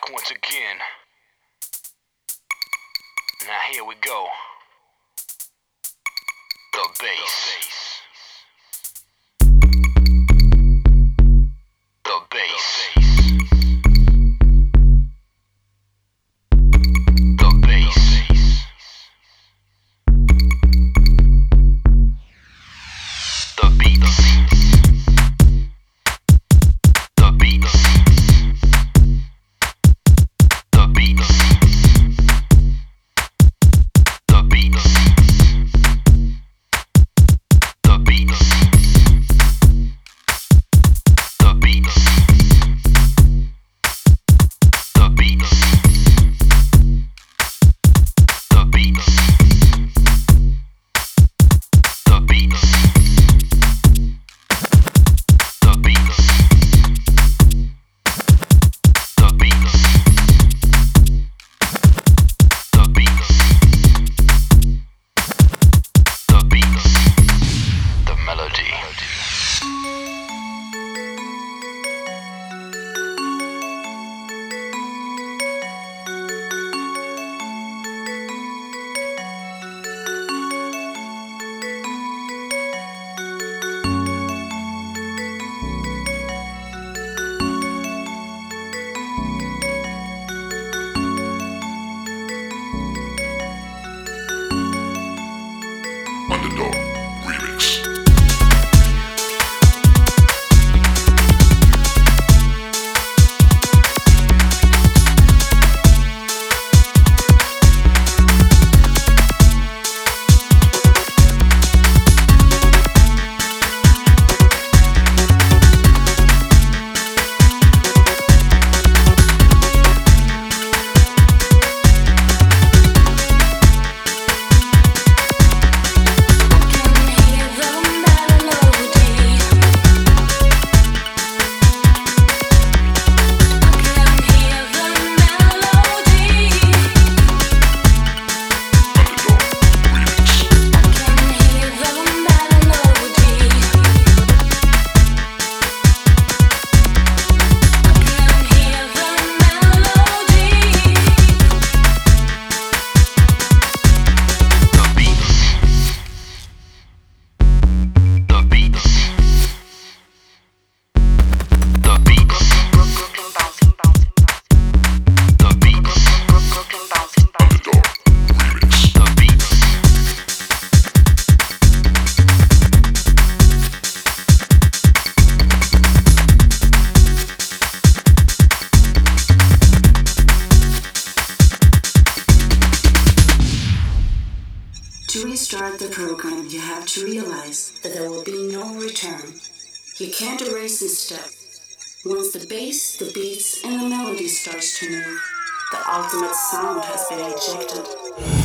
back once again. Now here we go. The bass. The bass. The bass. The beats. The beats. The beats. The beats. The beats. The beats. The beats. The beats. The beats. The beats. The beats. The beats. The beats. The melody. Underdog Remix. To restart the program, you have to realize that there will be no return. You can't erase this step. Once the bass, the beats, and the melody starts to move, the ultimate sound has been ejected.